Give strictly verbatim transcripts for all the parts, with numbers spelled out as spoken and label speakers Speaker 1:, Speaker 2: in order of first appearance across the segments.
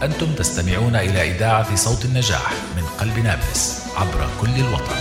Speaker 1: أنتم تستمعون إلى إذاعة صوت النجاح من قلب نابلس عبر كل الوطن.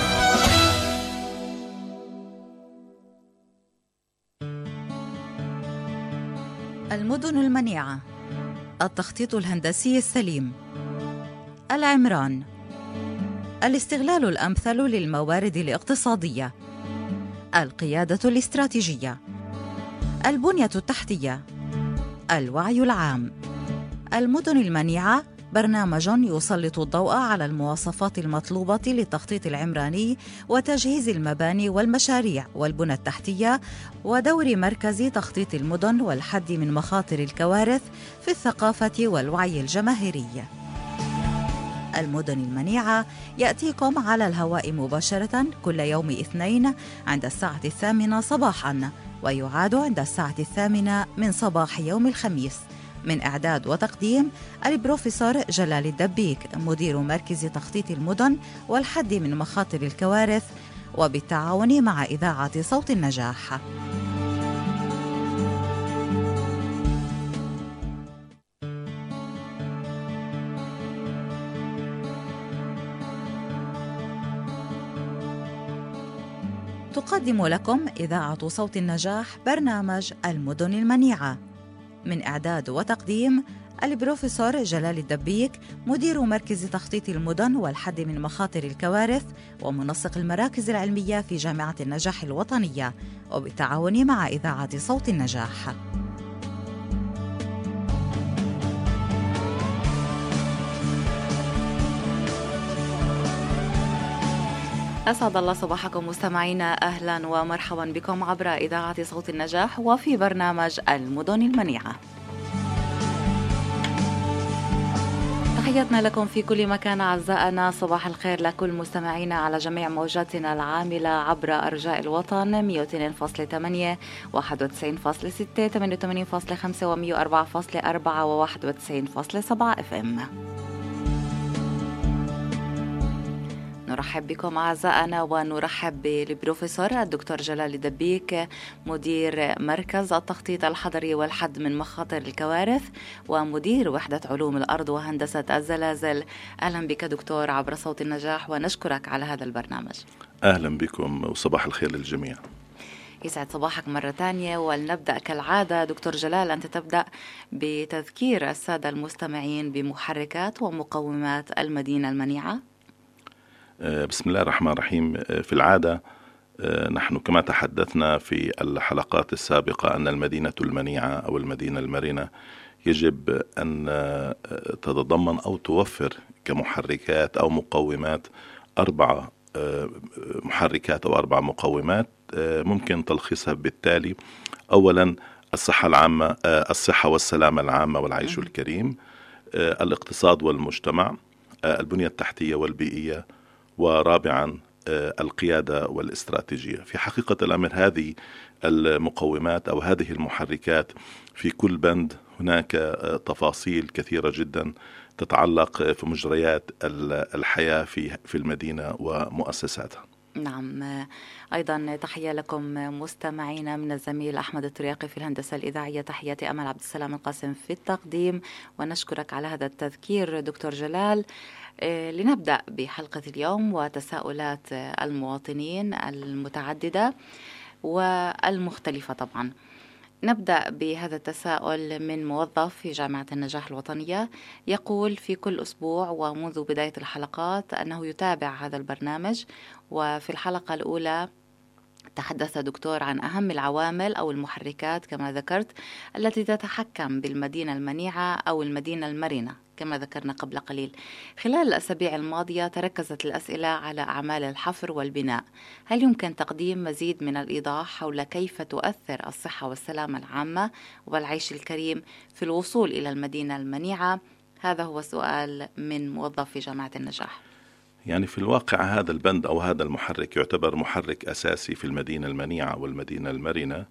Speaker 2: المدن المنيعة، التخطيط الهندسي السليم، العمران، الاستغلال الأمثل للموارد الاقتصادية، القيادة الاستراتيجية، البنية التحتية، الوعي العام. المدن المنيعة برنامج يسلط الضوء على المواصفات المطلوبة للتخطيط العمراني وتجهيز المباني والمشاريع والبنى التحتية، ودور مركز تخطيط المدن والحد من مخاطر الكوارث في الثقافة والوعي الجماهيري. المدن المنيعة يأتيكم على الهواء مباشرة كل يوم اثنين عند الساعة الثامنة صباحا، ويعاد عند الساعة الثامنة من صباح يوم الخميس. من إعداد وتقديم البروفيسور جلال الدبيك، مدير مركز تخطيط المدن والحد من مخاطر الكوارث، وبالتعاون مع إذاعة صوت النجاح. تقدم لكم إذاعة صوت النجاح برنامج المدن المنيعة، من إعداد وتقديم البروفيسور جلال الدبيك، مدير مركز تخطيط المدن والحد من مخاطر الكوارث ومنسق المراكز العلمية في جامعة النجاح الوطنية، وبالتعاون مع إذاعة صوت النجاح. أسعد الله صباحكم مستمعينا، أهلا ومرحبا بكم عبر إذاعة صوت النجاح وفي برنامج المدن المنيعة. تحياتنا لكم في كل مكان أعزائنا، صباح الخير لكل مستمعينا على جميع موجاتنا العاملة عبر أرجاء الوطن، مئة واثنين فاصلة ثمانية، واحد وتسعين فاصلة ستة، ثمانية وثمانين فاصلة خمسة، ومئة وأربعة فاصلة أربعة، وواحد وتسعين فاصلة سبعة اف ام. نرحب بكم أعزائنا ونرحب بالبروفيسور الدكتور جلال الدبيك، مدير مركز التخطيط الحضري والحد من مخاطر الكوارث ومدير وحدة علوم الأرض وهندسة الزلازل. أهلا بك دكتور عبر صوت النجاح، ونشكرك على هذا البرنامج.
Speaker 3: أهلا بكم وصباح الخير للجميع.
Speaker 2: يسعد صباحك مرة تانية، ولنبدأ كالعادة دكتور جلال، أنت تبدأ بتذكير السادة المستمعين بمحركات ومقومات المدينة المنيعة.
Speaker 3: بسم الله الرحمن الرحيم. في العادة نحن كما تحدثنا في الحلقات السابقة أن المدينة المنيعة أو المدينة المرنة يجب أن تتضمن أو توفر كمحركات أو مقومات أربعة محركات أو أربع مقومات ممكن تلخيصها بالتالي. أولا الصحة العامة، الصحة والسلامة العامة والعيش الكريم، الاقتصاد والمجتمع، البنية التحتية والبيئية، ورابعا القيادة والاستراتيجية. في حقيقة الأمر هذه المقومات أو هذه المحركات في كل بند هناك تفاصيل كثيرة جدا تتعلق في مجريات الحياة في في المدينة ومؤسساتها.
Speaker 2: نعم، أيضا تحية لكم مستمعينا من الزميل أحمد الطريقي في الهندسة الإذاعية، تحياتي أمل عبد السلام القاسم في التقديم، ونشكرك على هذا التذكير دكتور جلال. لنبدأ بحلقة اليوم وتساؤلات المواطنين المتعددة والمختلفة. طبعا نبدأ بهذا التساؤل من موظف في جامعة النجاح الوطنية، يقول في كل أسبوع ومنذ بداية الحلقات أنه يتابع هذا البرنامج، وفي الحلقة الأولى تحدث دكتور عن أهم العوامل أو المحركات كما ذكرت التي تتحكم بالمدينة المنيعة أو المدينة المرنة كما ذكرنا قبل قليل. خلال الأسابيع الماضية تركزت الأسئلة على أعمال الحفر والبناء. هل يمكن تقديم مزيد من الإيضاح حول كيف تؤثر الصحة والسلامة العامة والعيش الكريم في الوصول إلى المدينة المنيعة؟ هذا هو سؤال من موظف في جامعة النجاح.
Speaker 3: يعني في الواقع هذا البند أو هذا المحرك يعتبر محرك أساسي في المدينة المنيعة والمدينة المرنة.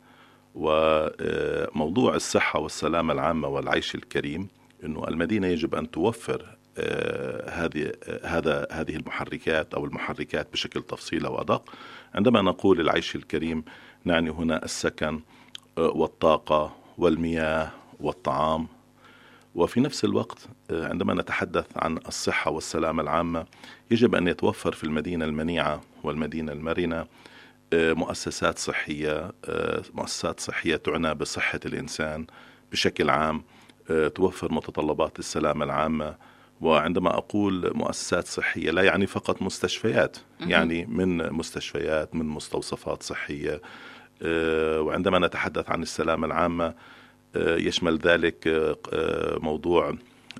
Speaker 3: وموضوع الصحة والسلامة العامة والعيش الكريم إنه المدينة يجب أن توفر هذه هذا هذه المحركات أو المحركات بشكل تفصيلي وأدق. عندما نقول العيش الكريم نعني هنا السكن والطاقة والمياه والطعام وفي نفس الوقت عندما نتحدث عن الصحة والسلامة العامة يجب أن يتوفر في المدينة المنيعة والمدينة المرنة مؤسسات صحية مؤسسات صحية تعنى بصحة الإنسان بشكل عام، توفر متطلبات السلامة العامة. وعندما أقول مؤسسات صحية لا يعني فقط مستشفيات، يعني من مستشفيات، من مستوصفات صحية. وعندما نتحدث عن السلامة العامة يشمل ذلك موضوع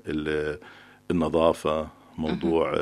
Speaker 3: النظافة، موضوع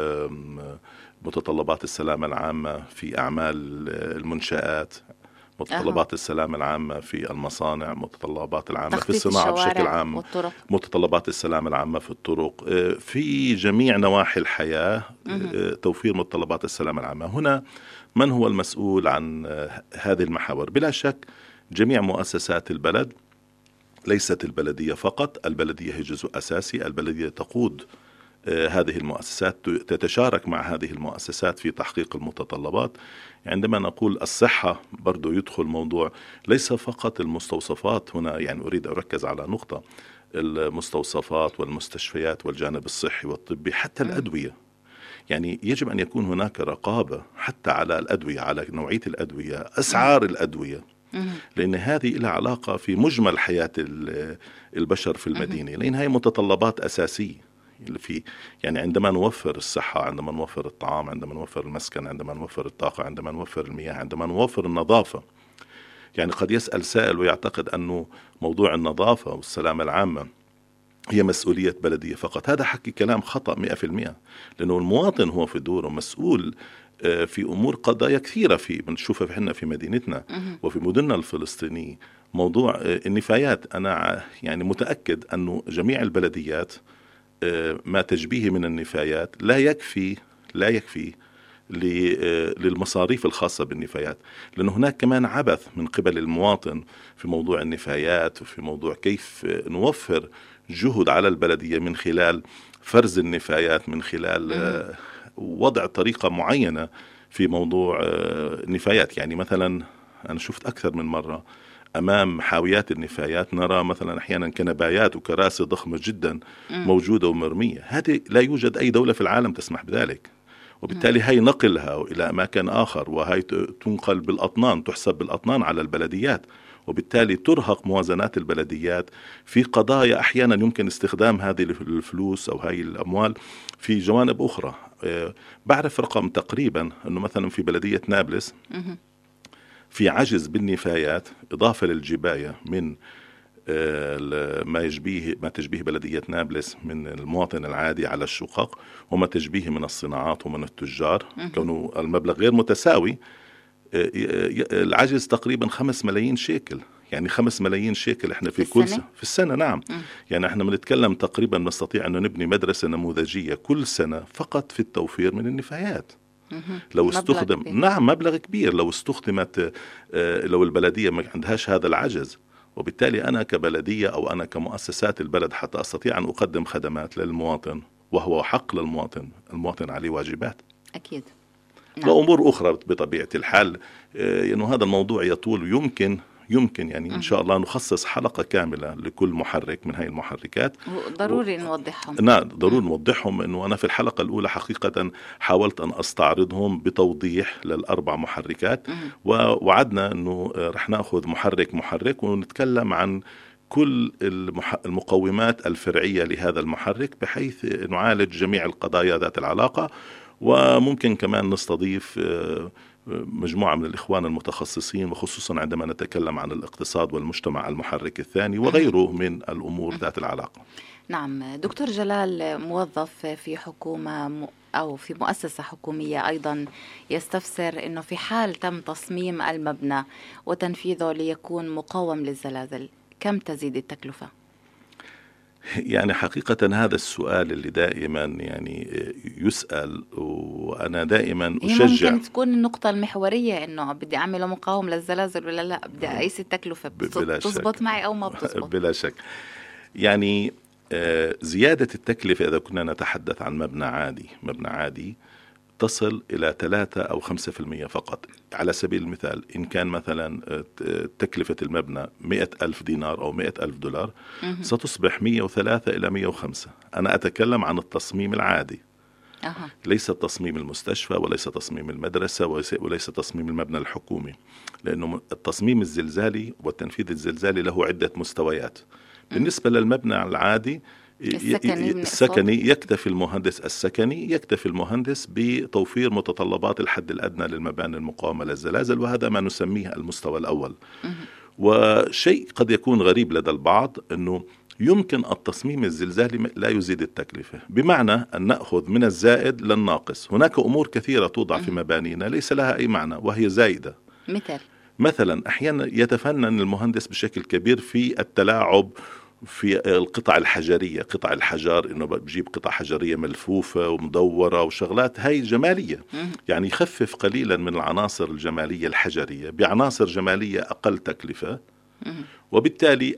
Speaker 3: متطلبات السلامة العامة في أعمال المنشآت، متطلبات السلامة العامة في المصانع، متطلبات العامة في الصناعة بشكل عام، والطرق. متطلبات السلامة العامة في الطرق، في جميع نواحي الحياة توفير متطلبات السلامة العامة. هنا من هو المسؤول عن هذه المحاور؟ بلا شك جميع مؤسسات البلد، ليست البلدية فقط، البلدية هي جزء أساسي، البلدية تقود هذه المؤسسات، تتشارك مع هذه المؤسسات في تحقيق المتطلبات. عندما نقول الصحة برضو يدخل موضوع ليس فقط المستوصفات هنا، يعني أريد أركز على نقطة، المستوصفات والمستشفيات والجانب الصحي والطبي، حتى الأدوية. يعني يجب أن يكون هناك رقابة حتى على الأدوية، على نوعية الأدوية، أسعار الأدوية، لأن هذه لها علاقة في مجمل حياة البشر في المدينة، لأن هي متطلبات أساسية في، يعني عندما نوفر الصحة، عندما نوفر الطعام، عندما نوفر المسكن، عندما نوفر الطاقة، عندما نوفر المياه، عندما نوفر النظافة. يعني قد يسأل سائل ويعتقد أنه موضوع النظافة والسلامة العامة هي مسؤولية بلدية فقط. هذا حكي كلام خطأ مئة في المئة، لأنه المواطن هو في دوره مسؤول في أمور قضايا كثيرة في بنشوفها في حنا في مدينتنا وفي مدننا الفلسطينية. موضوع النفايات، أنا يعني متأكد أنه جميع البلديات ما تجبيه من النفايات لا يكفي لا يكفي للمصاريف الخاصة بالنفايات، لأن هناك كمان عبث من قبل المواطن في موضوع النفايات وفي موضوع كيف نوفر جهد على البلدية من خلال فرز النفايات، من خلال وضع طريقة معينة في موضوع النفايات. يعني مثلا أنا شفت أكثر من مرة أمام حاويات النفايات نرى مثلا أحيانا كنبايات وكراسي ضخمة جدا موجودة ومرمية. هذه لا يوجد أي دولة في العالم تسمح بذلك، وبالتالي هي نقلها إلى أماكن آخر، وهي تنقل بالأطنان، تحسب بالأطنان على البلديات، وبالتالي ترهق موازنات البلديات في قضايا أحيانا يمكن استخدام هذه الفلوس أو هذه الأموال في جوانب أخرى. بعرف رقم تقريبا أنه مثلا في بلدية نابلس في عجز بالنفايات إضافة للجباية من ما يشبيه ما تشبيه بلدية نابلس من المواطن العادي على الشقق، وما تشبيه من الصناعات ومن التجار، كونه المبلغ غير متساوي. العجز تقريبا خمس ملايين شيكل، يعني خمس ملايين شيكل احنا في, في كل سنة؟ في السنة نعم. م. يعني احنا بنتكلم تقريبا نستطيع أن نبني مدرسة نموذجية كل سنة فقط في التوفير من النفايات. لو استخدم نعم مبلغ كبير لو استخدمت، لو البلدية ما عندهاش هذا العجز. وبالتالي أنا كبلدية أو أنا كمؤسسات البلد حتى أستطيع أن أقدم خدمات للمواطن، وهو حق للمواطن، المواطن عليه واجبات
Speaker 2: أكيد.
Speaker 3: نعم. وأمور أخرى بطبيعة الحال، إنه هذا الموضوع يطول، ويمكن يمكن يعني إن شاء الله نخصص حلقة كاملة لكل محرك من هاي المحركات.
Speaker 2: ضروري و... نوضحهم.
Speaker 3: نعم ضروري نوضحهم. إنه أنا في الحلقة الأولى حقيقة حاولت أن أستعرضهم بتوضيح للأربع محركات، ووعدنا إنه رح نأخذ محرك محرك ونتكلم عن كل المقومات الفرعية لهذا المحرك بحيث نعالج جميع القضايا ذات العلاقة. وممكن كمان نستضيف مجموعة من الإخوان المتخصصين، وخصوصا عندما نتكلم عن الاقتصاد والمجتمع المحرك الثاني وغيره من الأمور ذات العلاقة.
Speaker 2: نعم دكتور جلال، موظف في حكومة أو في مؤسسة حكومية أيضا يستفسر أنه في حال تم تصميم المبنى وتنفيذه ليكون مقاوم للزلازل، كم تزيد التكلفة؟
Speaker 3: يعني حقيقة هذا السؤال اللي دائما يعني يسأل، وأنا دائما أشجع.
Speaker 2: ممكن تكون النقطة المحورية إنه بدي أعمله مقاوم للزلازل ولا لا، بدي أقيس التكلفة بتزبط معي أو ما بتزبط.
Speaker 3: بلا شك. يعني زيادة التكلفة إذا كنا نتحدث عن مبنى عادي، مبنى عادي تصل إلى ثلاثة أو خمسة في المية فقط. على سبيل المثال، إن كان مثلا تكلفة المبنى مئة ألف دينار أو مئة ألف دولار ستصبح مئة وثلاثة إلى مئة وخمسة. أنا أتكلم عن التصميم العادي، أه. ليس تصميم المستشفى وليس تصميم المدرسة وليس تصميم المبنى الحكومي، لأنه التصميم الزلزالي والتنفيذ الزلزالي له عدة مستويات. بالنسبة للمبنى العادي السكني, السكني يكتفي المهندس السكني يكتفي المهندس بتوفير متطلبات الحد الأدنى للمباني المقاومة للزلازل، وهذا ما نسميه المستوى الأول. وشيء قد يكون غريب لدى البعض أنه يمكن التصميم الزلزالي لا يزيد التكلفة، بمعنى أن نأخذ من الزائد للناقص. هناك أمور كثيرة توضع في مبانينا ليس لها أي معنى وهي زائدة.
Speaker 2: مثل
Speaker 3: مثلا أحيانا يتفنن المهندس بشكل كبير في التلاعب في القطع الحجرية، قطع الحجر، إنه بجيب قطع حجرية ملفوفة ومدورة وشغلات هاي جمالية، يعني يخفف قليلا من العناصر الجمالية الحجرية بعناصر جمالية أقل تكلفة، وبالتالي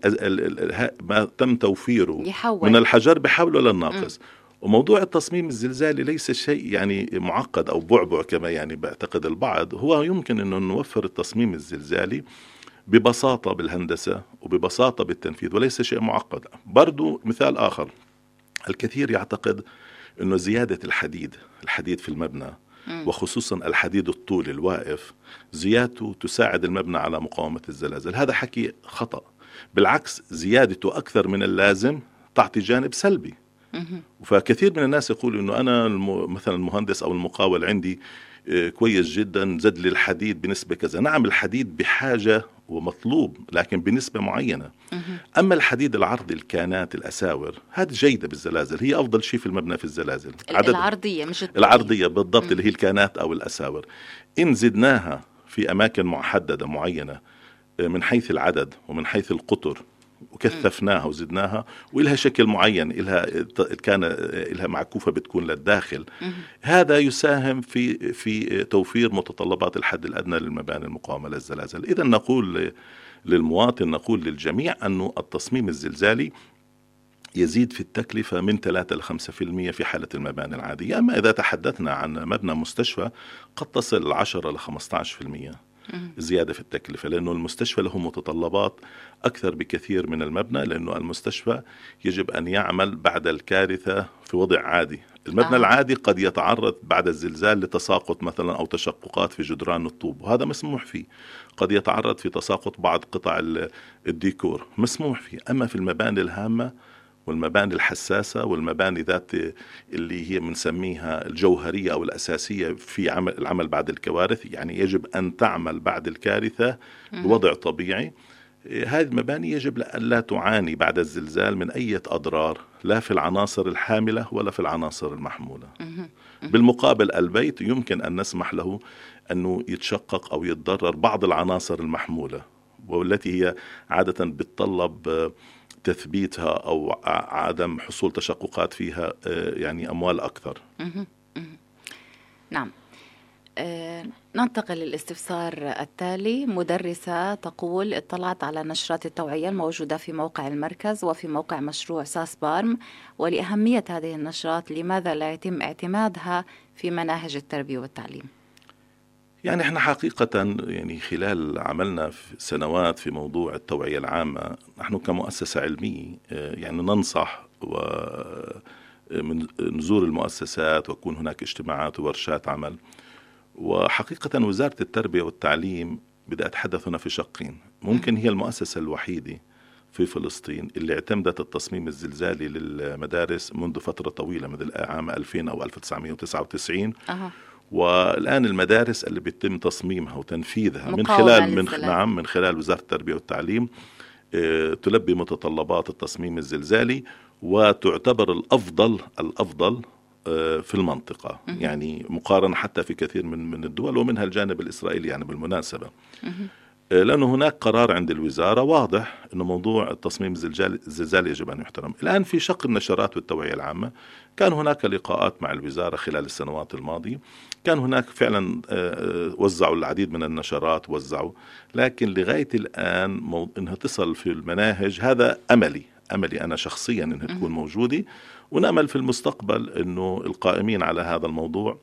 Speaker 3: ما تم توفيره يحول. من الحجر بحوله للناقص. وموضوع التصميم الزلزالي ليس شيء يعني معقد أو بعبع كما يعني بعتقد البعض. هو يمكن أنه نوفر التصميم الزلزالي ببساطة بالهندسة وببساطة بالتنفيذ وليس شيء معقد. برضو مثال آخر، الكثير يعتقد أنه زيادة الحديد الحديد في المبنى وخصوصا الحديد الطول الواقف زيادته تساعد المبنى على مقاومة الزلازل. هذا حكي خطأ، بالعكس زيادته أكثر من اللازم تعطي جانب سلبي. فكثير من الناس يقولوا أنه أنا مثلا المهندس أو المقاول عندي كويس جدا زد لي الحديد بنسبة كذا. نعم الحديد بحاجة ومطلوب لكن بنسبة معينة. أما الحديد العرضي الكانات الأساور هذه جيدة بالزلازل، هي أفضل شيء في المبنى في الزلازل.
Speaker 2: العرضية مش الطولية.
Speaker 3: العرضية بالضبط اللي هي الكانات أو الأساور. إن زدناها في أماكن محددة معينة من حيث العدد ومن حيث القطر وكثفناها وزدناها وإلها شكل معين، إلها كان إلها معكوفة بتكون للداخل، هذا يساهم في في توفير متطلبات الحد الأدنى للمباني المقاومة للزلازل. إذا نقول للمواطن، نقول للجميع أنه التصميم الزلزالي يزيد في التكلفة من ثلاثة إلى خمسة بالمئة في حالة المباني العادية. أما إذا تحدثنا عن مبنى مستشفى قد تصل عشرة إلى خمسة عشر بالمئة زيادة في التكلفة، لأنه المستشفى له متطلبات أكثر بكثير من المبنى، لأنه المستشفى يجب أن يعمل بعد الكارثة في وضع عادي. المبنى آه. العادي قد يتعرض بعد الزلزال لتساقط مثلا أو تشققات في جدران الطوب وهذا مسموح فيه، قد يتعرض في تساقط بعض قطع الديكور مسموح فيه. أما في المباني الهامة والمباني الحساسة والمباني ذات اللي هي بنسميها الجوهرية أو الأساسية في عمل العمل بعد الكوارث، يعني يجب أن تعمل بعد الكارثة بوضع طبيعي، هذه المباني يجب أن لا تعاني بعد الزلزال من أي أضرار لا في العناصر الحاملة ولا في العناصر المحمولة. بالمقابل البيت يمكن أن نسمح له أنه يتشقق أو يتضرر بعض العناصر المحمولة والتي هي عادة بتطلب تثبيتها أو عدم حصول تشققات فيها يعني أموال أكثر.
Speaker 2: نعم. أه ننتقل للاستفسار التالي. مدرسة تقول اطلعت على نشرات التوعية الموجودة في موقع المركز وفي موقع مشروع ساس بارم، ولأهمية هذه النشرات لماذا لا يتم اعتمادها في مناهج التربية والتعليم؟
Speaker 3: يعني احنا حقيقة يعني خلال عملنا في سنوات في موضوع التوعية العامة، نحن كمؤسسة علمية يعني ننصح ومن نزور المؤسسات ويكون هناك اجتماعات وورشات عمل. وحقيقة وزارة التربية والتعليم بدأت أتحدث هنا في شقين. ممكن هي المؤسسة الوحيدة في فلسطين اللي اعتمدت التصميم الزلزالي للمدارس منذ فترة طويلة مثل عام ألفين أو ألف وتسعمائة وتسعة وتسعين. أه. والآن المدارس اللي بيتم تصميمها وتنفيذها من خلال من نعم من خلال وزارة التربية والتعليم اه تلبي متطلبات التصميم الزلزالي وتعتبر الأفضل الأفضل اه في المنطقة، م- يعني مقارنة حتى في كثير من من الدول ومنها الجانب الإسرائيلي يعني بالمناسبة. م- لأنه هناك قرار عند الوزارة واضح أنه موضوع التصميم الزلزالي يجب أن يحترم. الآن في شق النشرات والتوعية العامة كان هناك لقاءات مع الوزارة خلال السنوات الماضية، كان هناك فعلا وزعوا العديد من النشرات وزعوا، لكن لغاية الآن أنها تصل في المناهج هذا أملي أملي أنا شخصيا أنها تكون موجودة، ونأمل في المستقبل أنه القائمين على هذا الموضوع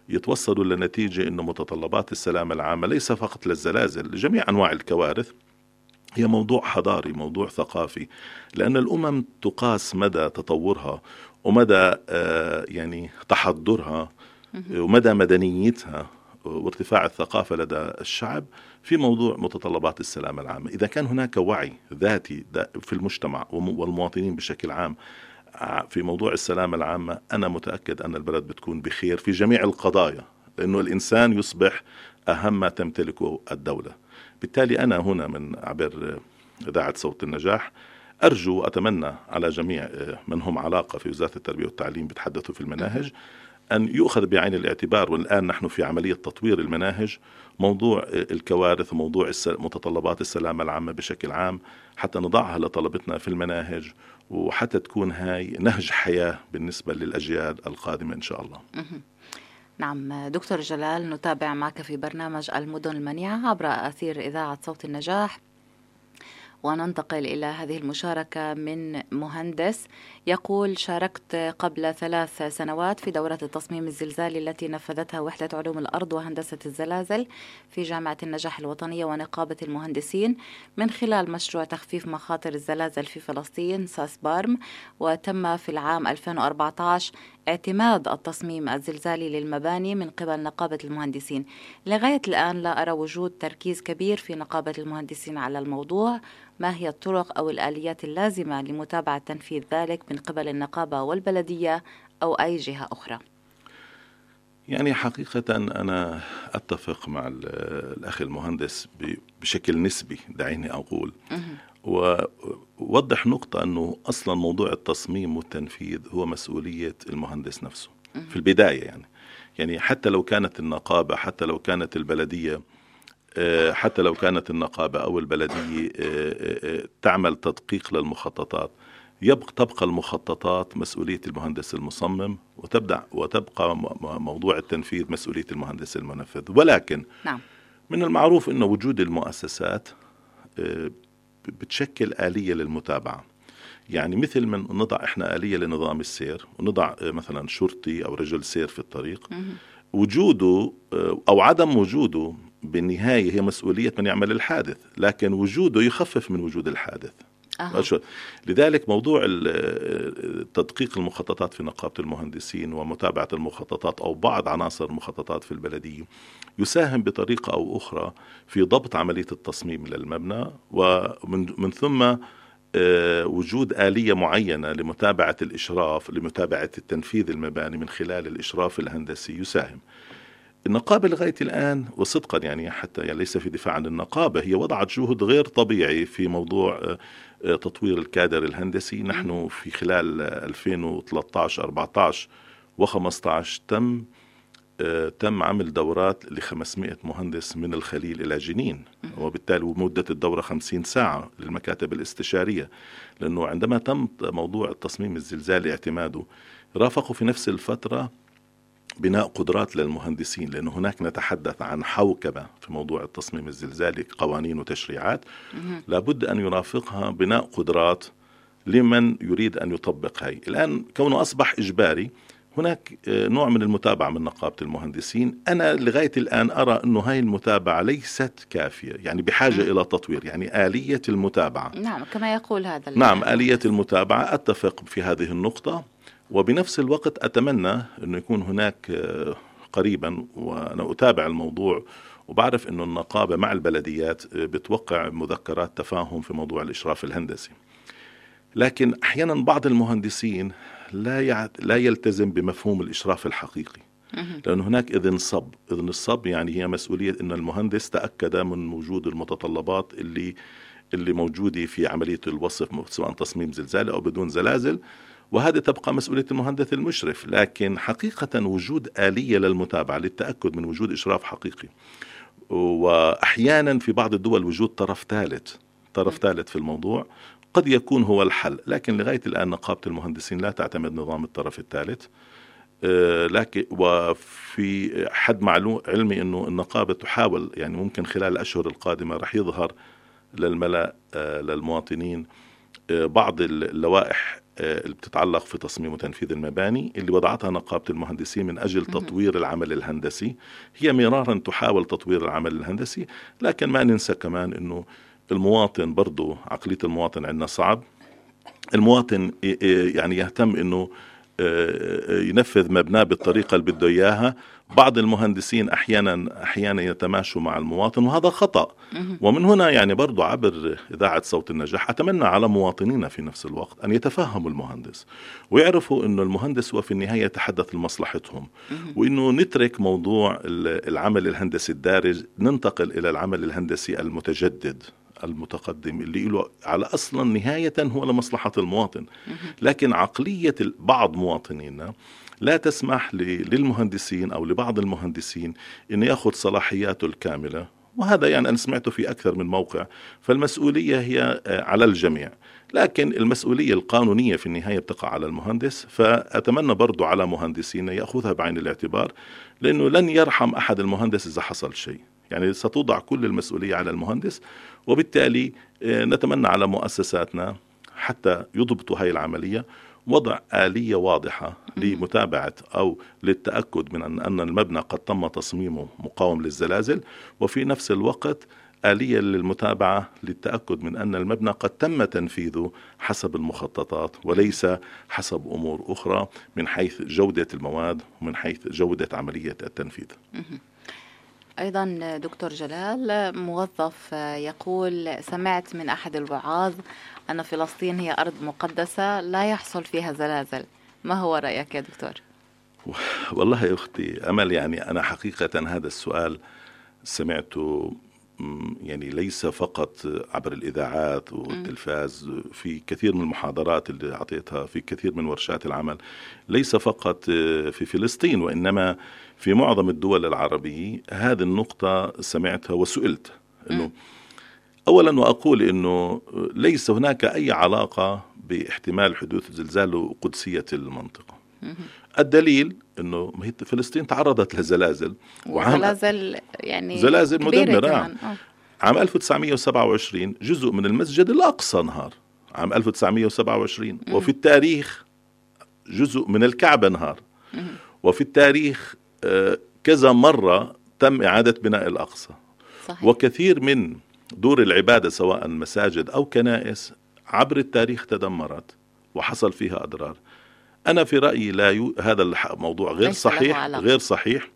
Speaker 3: يتوصلوا لنتيجة أن متطلبات السلامة العامة ليس فقط للزلازل، جميع أنواع الكوارث هي موضوع حضاري، موضوع ثقافي، لأن الأمم تقاس مدى تطورها ومدى يعني تحضرها ومدى مدنيتها وارتفاع الثقافة لدى الشعب في موضوع متطلبات السلامة العامة. إذا كان هناك وعي ذاتي في المجتمع والمواطنين بشكل عام في موضوع السلامة العامة، أنا متأكد أن البلد بتكون بخير في جميع القضايا، لأنه الإنسان يصبح أهم ما تمتلكه الدولة. بالتالي أنا هنا من عبر إذاعة صوت النجاح أرجو وأتمنى على جميع من هم علاقة في وزارة التربية والتعليم بتحدثوا في المناهج أن يؤخذ بعين الاعتبار، والآن نحن في عملية تطوير المناهج، موضوع الكوارث وموضوع متطلبات السلامة العامة بشكل عام، حتى نضعها لطلبتنا في المناهج، وحتى تكون هاي نهج حياة بالنسبة للأجيال القادمة إن شاء الله.
Speaker 2: نعم دكتور جلال، نتابع معك في برنامج المدن المنيعة عبر أثير إذاعة صوت النجاح، وننتقل إلى هذه المشاركة من مهندس يقول: شاركت قبل ثلاث سنوات في دورة التصميم الزلزالي التي نفذتها وحدة علوم الأرض وهندسة الزلازل في جامعة النجاح الوطنية ونقابة المهندسين من خلال مشروع تخفيف مخاطر الزلازل في فلسطين ساسبارم، وتم في العام ألفين وأربعة عشر اعتماد التصميم الزلزالي للمباني من قبل نقابة المهندسين. لغاية الآن لا أرى وجود تركيز كبير في نقابة المهندسين على الموضوع. ما هي الطرق أو الآليات اللازمة لمتابعة تنفيذ ذلك من قبل النقابة والبلدية أو أي جهة أخرى؟
Speaker 3: يعني حقيقة أنا أتفق مع الأخ المهندس بشكل نسبي، دعيني أقول، ووضح نقطة أنه أصلا موضوع التصميم والتنفيذ هو مسؤولية المهندس نفسه في البداية. يعني يعني حتى لو كانت النقابة، حتى لو كانت البلدية، حتى لو كانت النقابة أو البلدية تعمل تدقيق للمخططات، يبقى تبقى المخططات مسؤولية المهندس المصمم، وتبدأ وتبقى موضوع التنفيذ مسؤولية المهندس المنفذ. ولكن نعم. من المعروف أن وجود المؤسسات بتشكل آلية للمتابعة. يعني مثل من نضع إحنا آلية لنظام السير، ونضع مثلا شرطي أو رجل سير في الطريق، وجوده أو عدم وجوده بالنهاية هي مسؤولية من يعمل الحادث، لكن وجوده يخفف من وجود الحادث. أه. لذلك موضوع تدقيق المخططات في نقابة المهندسين ومتابعة المخططات أو بعض عناصر المخططات في البلدية يساهم بطريقة أو أخرى في ضبط عملية التصميم للمبنى، ومن من ثم وجود آلية معينة لمتابعة الإشراف، لمتابعة التنفيذ المباني من خلال الإشراف الهندسي يساهم. النقابة لغاية الآن وصدقا يعني حتى يعني ليس في دفاع عن النقابة، هي وضعت جهد غير طبيعي في موضوع تطوير الكادر الهندسي. نحن في خلال ألفين وثلاثة عشر أربعة عشر وخمسة عشر تم تم عمل دورات لخمسمائة مهندس من الخليل إلى جنين، وبالتالي مدة الدورة خمسين ساعة للمكاتب الاستشارية، لأنه عندما تم موضوع التصميم الزلزالي اعتماده رافقوا في نفس الفترة بناء قدرات للمهندسين، لأنه هناك نتحدث عن حوكبة في موضوع التصميم الزلزالي، قوانين وتشريعات لابد أن يرافقها بناء قدرات لمن يريد أن يطبق هاي. الآن كونه أصبح إجباري، هناك نوع من المتابعة من نقابة المهندسين. أنا لغاية الآن أرى أنه هاي المتابعة ليست كافية، يعني بحاجة إلى تطوير، يعني آلية المتابعة.
Speaker 2: نعم كما يقول هذا.
Speaker 3: نعم آلية المتابعة، أتفق في هذه النقطة. وبنفس الوقت أتمنى أنه يكون هناك قريبا، وأنا أتابع الموضوع وبعرف أنه النقابة مع البلديات بتوقع مذكرات تفاهم في موضوع الإشراف الهندسي، لكن أحيانا بعض المهندسين لا يع... لا يلتزم بمفهوم الإشراف الحقيقي، لأن هناك إذن صب. إذن الصب يعني هي مسؤولية أن المهندس تأكد من وجود المتطلبات اللي اللي موجودة في عملية الوصف، سواء تصميم زلزال أو بدون زلازل، وهذا تبقى مسؤولية المهندس المشرف. لكن حقيقة وجود آلية للمتابعة للتأكد من وجود إشراف حقيقي، وأحيانا في بعض الدول وجود طرف ثالث طرف ثالث في الموضوع قد يكون هو الحل. لكن لغاية الآن نقابة المهندسين لا تعتمد نظام الطرف الثالث. لكن وفي حد معلوم علمي أنه النقابة تحاول، يعني ممكن خلال الأشهر القادمة رح يظهر للملأ للمواطنين بعض اللوائح اللي بتتعلق في تصميم وتنفيذ المباني اللي وضعتها نقابة المهندسين من أجل تطوير العمل الهندسي. هي مرارا تحاول تطوير العمل الهندسي، لكن ما ننسى كمان أنه المواطن برضو عقلية المواطن عندنا صعب. المواطن يعني يهتم أنه ينفذ مبناه بالطريقة اللي بده إياها. بعض المهندسين أحيانا أحيانا يتماشوا مع المواطن، وهذا خطأ. ومن هنا يعني برضو عبر إذاعة صوت النجاح أتمنى على مواطنينا في نفس الوقت أن يتفهموا المهندس ويعرفوا أنه المهندس هو في النهاية يتحدث لمصلحتهم، وأنه نترك موضوع العمل الهندسي الدارج، ننتقل إلى العمل الهندسي المتجدد المتقدم اللي له على أصلا نهاية هو لمصلحة المواطن. لكن عقلية بعض مواطنينا لا تسمح للمهندسين أو لبعض المهندسين أن يأخذ صلاحياته الكاملة، وهذا يعني أنا سمعته في أكثر من موقع. فالمسؤولية هي على الجميع، لكن المسؤولية القانونية في النهاية بتقع على المهندس. فأتمنى برضو على مهندسين يأخذها بعين الاعتبار، لأنه لن يرحم أحد المهندس إذا حصل شيء، يعني ستوضع كل المسؤولية على المهندس. وبالتالي نتمنى على مؤسساتنا حتى يضبطوا هاي العملية وضع آلية واضحة لمتابعة أو للتأكد من أن أن المبنى قد تم تصميمه مقاوم للزلازل، وفي نفس الوقت آلية للمتابعة للتأكد من أن المبنى قد تم تنفيذه حسب المخططات وليس حسب أمور أخرى من حيث جودة المواد ومن حيث جودة عملية التنفيذ.
Speaker 2: أيضا دكتور جلال، موظف يقول: سمعت من أحد الوعاظ أن فلسطين هي أرض مقدسة لا يحصل فيها زلازل، ما هو رأيك يا دكتور؟
Speaker 3: والله يا أختي أمل، يعني أنا حقيقة هذا السؤال سمعته يعني ليس فقط عبر الإذاعات والتلفاز، في كثير من المحاضرات اللي أعطيتها في كثير من ورشات العمل، ليس فقط في فلسطين وإنما في معظم الدول العربية. هذه النقطة سمعتها وسئلت إنه أولا، وأقول إنه ليس هناك أي علاقة باحتمال حدوث زلزال وقدسية المنطقة. الدليل إنه فلسطين تعرضت لزلازل،
Speaker 2: وزلازل يعني
Speaker 3: زلازل مدمرة. عام ألف وتسعمئة وسبعة وعشرين جزء من المسجد الأقصى انهار عام ألف وتسعمئة وسبعة وعشرين، وفي التاريخ جزء من الكعبة انهار، وفي التاريخ كذا مرة تم إعادة بناء الأقصى. صحيح. وكثير من دور العبادة سواء مساجد أو كنائس عبر التاريخ تدمرت وحصل فيها أضرار. أنا في رأيي لا يو... هذا الموضوع غير صحيح غير صحيح.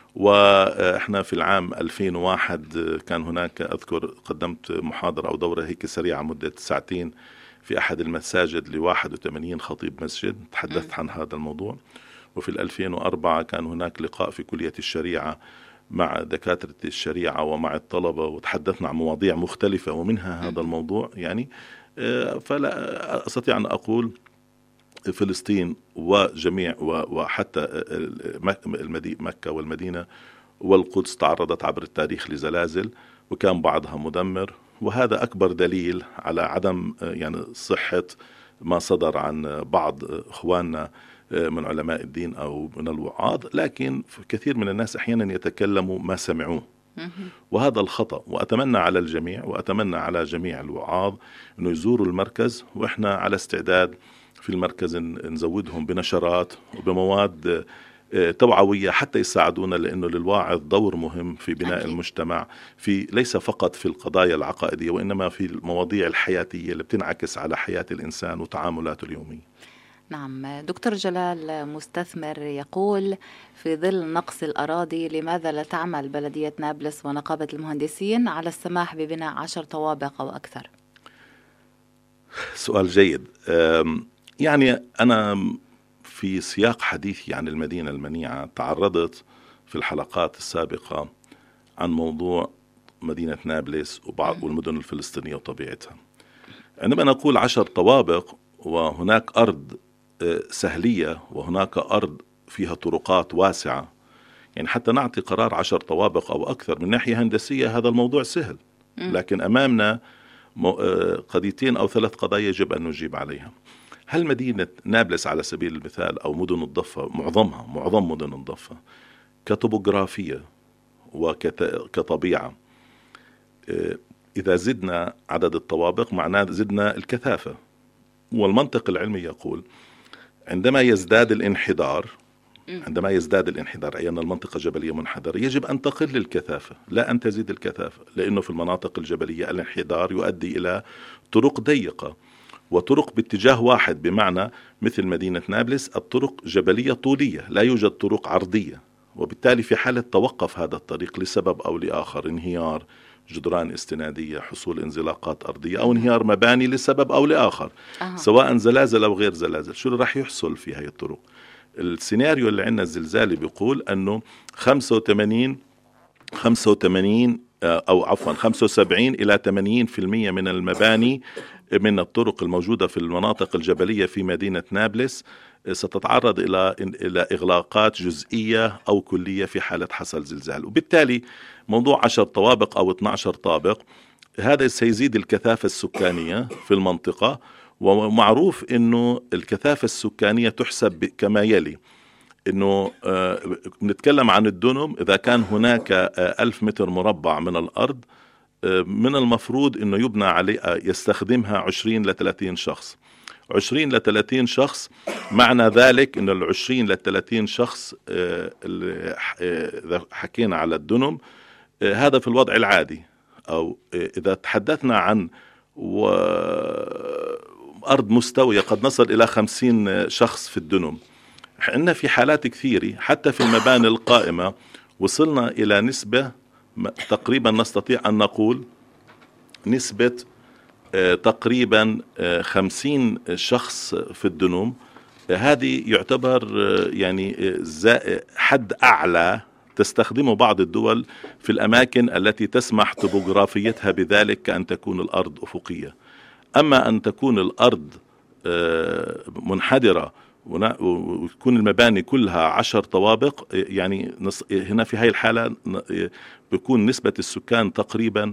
Speaker 3: وإحنا في العام ألفين وواحد كان هناك، أذكر قدمت محاضرة أو دورة هيك سريعة مدة ساعتين في أحد المساجد لواحد وثمانين خطيب مسجد، تحدثت عن هذا الموضوع. وفي الألفين وأربعة كان هناك لقاء في كلية الشريعة مع دكاترة الشريعة ومع الطلبة، وتحدثنا عن مواضيع مختلفة ومنها هذا الموضوع. يعني فلا أستطيع أن أقول فلسطين وجميع وحتى مكة والمدينة والقدس تعرضت عبر التاريخ لزلازل وكان بعضها مدمر، وهذا أكبر دليل على عدم يعني صحة ما صدر عن بعض إخواننا من علماء الدين أو من الوعاظ. لكن كثير من الناس أحيانا يتكلموا ما سمعوه، وهذا الخطأ. وأتمنى على الجميع وأتمنى على جميع الوعاظ أنه يزوروا المركز، وإحنا على استعداد في المركز نزودهم بنشرات وبمواد توعوية حتى يساعدونا، لأنه للواعظ دور مهم في بناء أكيد. المجتمع، في ليس فقط في القضايا العقائدية وإنما في المواضيع الحياتية اللي بتنعكس على حياة الإنسان وتعاملاته اليومية.
Speaker 2: نعم دكتور جلال، مستثمر يقول: في ظل نقص الأراضي لماذا لا تعمل بلدية نابلس ونقابة المهندسين على السماح ببناء عشر طوابق أو أكثر؟
Speaker 3: سؤال جيد. يعني أنا في سياق حديثي عن المدينة المنيعة تعرضت في الحلقات السابقة عن موضوع مدينة نابلس وبعض والمدن الفلسطينية وطبيعتها. عندما نقول عشر طوابق وهناك أرض سهلية وهناك أرض فيها طرقات واسعة، يعني حتى نعطي قرار عشر طوابق أو أكثر من ناحية هندسية هذا الموضوع سهل، لكن أمامنا قضيتين أو ثلاث قضايا يجب أن نجيب عليها. هل مدينة نابلس على سبيل المثال أو مدن الضفة معظمها معظم مدن الضفة كطبوغرافية وكطبيعة، إذا زدنا عدد الطوابق معناه زدنا الكثافة، والمنطق العلمي يقول عندما يزداد الانحدار عندما يزداد الانحدار أي أن المنطقة الجبلية منحدرة يجب أن تقل الكثافة لا أن تزيد الكثافة، لأنه في المناطق الجبلية الانحدار يؤدي إلى طرق ضيقة وطرق باتجاه واحد، بمعنى مثل مدينة نابلس الطرق جبلية طولية لا يوجد طرق عرضية، وبالتالي في حالة توقف هذا الطريق لسبب أو لآخر، انهيار جدران استنادية، حصول انزلاقات أرضية، أو انهيار مباني لسبب أو لآخر أه. سواء زلازل أو غير زلازل، شو راح يحصل في هاي الطرق؟ السيناريو اللي عندنا الزلزالي بيقول أنه خمسة وثمانين خمسة وثمانين أو عفوا خمسة وسبعين إلى ثمانين بالمئة من المباني من الطرق الموجودة في المناطق الجبلية في مدينة نابلس ستتعرض إلى إلى إغلاقات جزئية أو كلية في حالة حصل زلزال، وبالتالي موضوع عشر طوابق أو اثني عشر طابق هذا سيزيد الكثافة السكانية في المنطقة. ومعروف إنه الكثافة السكانية تحسب كما يلي، إنه آه نتكلم عن الدنم، إذا كان هناك آه ألف متر مربع من الأرض آه من المفروض إنه يبنى عليه آه يستخدمها عشرين لثلاثين شخص. عشرين لثلاثين شخص معنى ذلك إنه العشرين لثلاثين شخص آه اللي إذا حكينا على الدنم آه هذا في الوضع العادي، أو آه إذا تحدثنا عن و أرض مستوية قد نصل إلى خمسين شخص في الدنم. عندنا في حالات كثيرة حتى في المباني القائمة وصلنا إلى نسبة تقريبا نستطيع أن نقول نسبة تقريبا خمسين شخص في الدنم. هذه يعتبر يعني حد أعلى تستخدمه بعض الدول في الأماكن التي تسمح طبوغرافيتها بذلك، كأن تكون الأرض أفقية. أما أن تكون الأرض منحدرة وتكون المباني كلها عشر طوابق، يعني هنا في هاي الحالة بيكون نسبة السكان تقريبا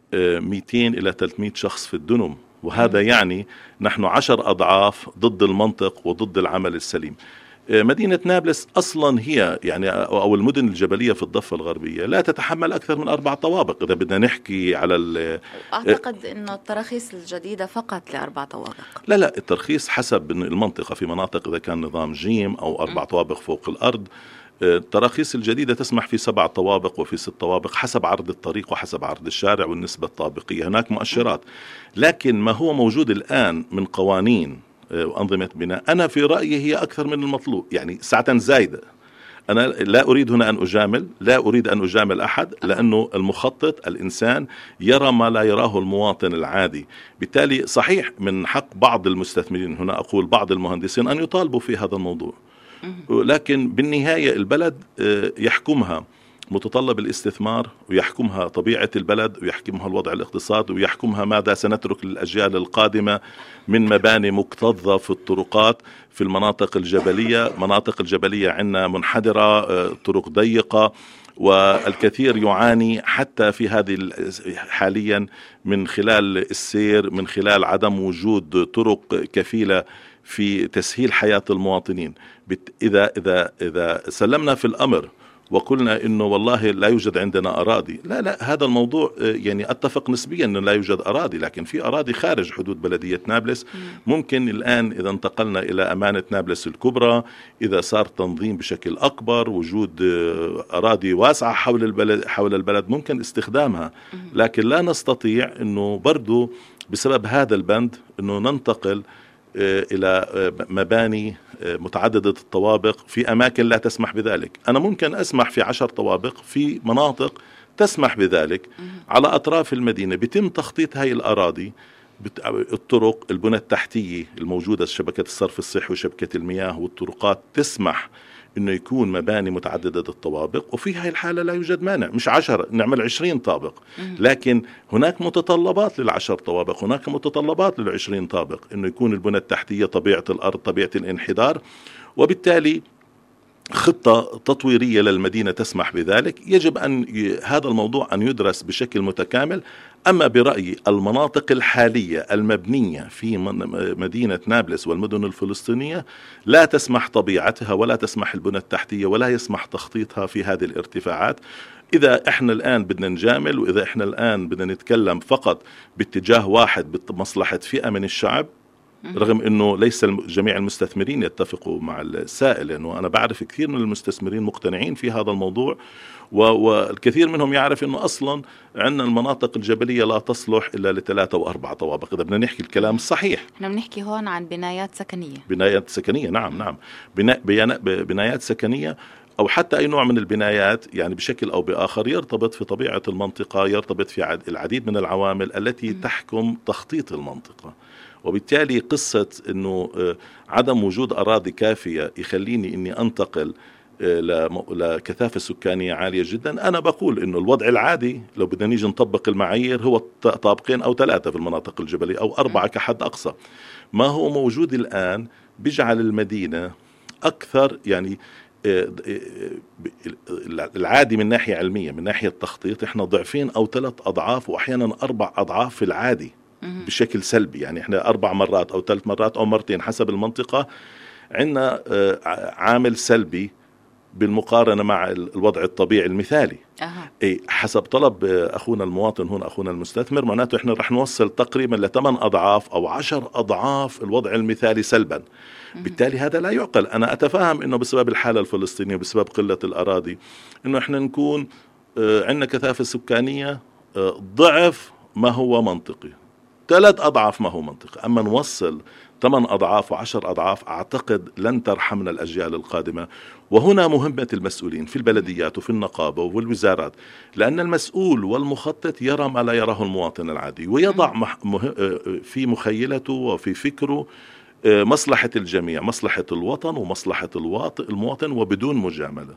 Speaker 3: مئتين إلى ثلاثمئة شخص في الدنم، وهذا يعني نحن عشر أضعاف ضد المنطق وضد العمل السليم. مدينة نابلس أصلا هي يعني أو المدن الجبلية في الضفة الغربية لا تتحمل أكثر من أربع طوابق. إذا بدنا نحكي على
Speaker 2: أعتقد أنه التراخيص الجديدة فقط لأربع طوابق.
Speaker 3: لا لا الترخيص حسب المنطقة، في مناطق إذا كان نظام جيم أو أربع طوابق فوق الأرض. التراخيص الجديدة تسمح في سبع طوابق وفي ست طوابق حسب عرض الطريق وحسب عرض الشارع والنسبة الطابقية، هناك مؤشرات. لكن ما هو موجود الآن من قوانين وأنظمة بناء أنا في رأيي هي أكثر من المطلوب، يعني ساعة زايدة. أنا لا أريد هنا أن أجامل، لا أريد أن أجامل أحد، لأنه المخطط الإنسان يرى ما لا يراه المواطن العادي. بالتالي صحيح من حق بعض المستثمرين، هنا أقول بعض المهندسين، أن يطالبوا في هذا الموضوع، لكن بالنهاية البلد يحكمها متطلب الاستثمار، ويحكمها طبيعة البلد، ويحكمها الوضع الاقتصادي، ويحكمها ماذا سنترك للأجيال القادمة من مباني مكتظة في الطرقات في المناطق الجبلية. مناطق الجبلية عندنا منحدرة، طرق ضيقة، والكثير يعاني حتى في هذه حاليا من خلال السير، من خلال عدم وجود طرق كفيلة في تسهيل حياة المواطنين. إذا إذا إذا سلمنا في الأمر وقلنا إنه والله لا يوجد عندنا أراضي، لا لا هذا الموضوع يعني أتفق نسبيا إنه لا يوجد أراضي، لكن في أراضي خارج حدود بلدية نابلس. ممكن الآن إذا انتقلنا إلى أمانة نابلس الكبرى، إذا صار تنظيم بشكل أكبر، وجود أراضي واسعة حول البلد حول البلد ممكن استخدامها، لكن لا نستطيع إنه برضو بسبب هذا البند إنه ننتقل إلى مباني متعددة الطوابق في أماكن لا تسمح بذلك. أنا ممكن أسمح في عشر طوابق في مناطق تسمح بذلك على أطراف المدينة، بيتم تخطيط هاي الأراضي، الطرق، البنى التحتية الموجودة، شبكة الصرف الصحي وشبكة المياه والطرقات تسمح إنه يكون مباني متعددة الطوابق، وفي هاي الحالة لا يوجد مانع، مش عشرة نعمل عشرين طابق، لكن هناك متطلبات للعشر طوابق، هناك متطلبات للعشرين طابق، إنه يكون البنى التحتية طبيعة الأرض طبيعة الانحدار، وبالتالي خطة تطويرية للمدينة تسمح بذلك. يجب أن ي... هذا الموضوع أن يدرس بشكل متكامل. أما برأيي المناطق الحالية المبنية في مدينة نابلس والمدن الفلسطينية لا تسمح طبيعتها ولا تسمح البنى التحتية ولا يسمح تخطيطها في هذه الارتفاعات. إذا إحنا الآن بدنا نجامل، وإذا إحنا الآن بدنا نتكلم فقط باتجاه واحد بمصلحة فئة من الشعب، رغم أنه ليس جميع المستثمرين يتفقوا مع السائل، لأنه أنا بعرف كثير من المستثمرين مقتنعين في هذا الموضوع، والكثير منهم يعرف أنه أصلا عندنا المناطق الجبلية لا تصلح إلا لثلاثة وأربع طوابق، إذا بدنا نحكي الكلام الصحيح.
Speaker 2: احنا بنحكي هون عن بنايات سكنية.
Speaker 3: بنايات سكنية، نعم نعم بناء بنايات سكنية أو حتى أي نوع من البنايات، يعني بشكل أو بآخر يرتبط في طبيعة المنطقة، يرتبط في العديد من العوامل التي تحكم تخطيط المنطقة. وبالتالي قصة أنه عدم وجود أراضي كافية يخليني أني أنتقل لكثافة سكانية عالية جدا، أنا بقول أنه الوضع العادي لو بدنا نيجي نطبق المعايير هو طابقين أو ثلاثة في المناطق الجبلية أو أربعة كحد أقصى. ما هو موجود الآن بيجعل المدينة أكثر، يعني العادي من ناحية علمية، من ناحية تخطيط احنا ضعفين أو ثلاث أضعاف وأحيانا أربع أضعاف في العادي بشكل سلبي. يعني احنا أربع مرات أو ثلاث مرات أو مرتين حسب المنطقة عندنا عامل سلبي بالمقارنة مع الوضع الطبيعي المثالي. أه. أي حسب طلب أخونا المواطن هنا، أخونا المستثمر، معناته إحنا رح نوصل تقريبا لثمان أضعاف أو عشر أضعاف الوضع المثالي سلبا. أه. بالتالي هذا لا يعقل. أنا أتفهم إنه بسبب الحالة الفلسطينية وبسبب قلة الأراضي إنه إحنا نكون عندنا كثافة سكانية ضعف ما هو منطقي، ثلاث أضعاف ما هو منطقي. أما نوصل ثمان أضعاف وعشر أضعاف أعتقد لن ترحمنا الأجيال القادمة. وهنا مهمة المسؤولين في البلديات وفي النقابة والوزارات، لأن المسؤول والمخطط يرى ما لا يراه المواطن العادي، ويضع في مخيلته وفي فكره مصلحة الجميع، مصلحة الوطن ومصلحة المواطن وبدون مجاملة.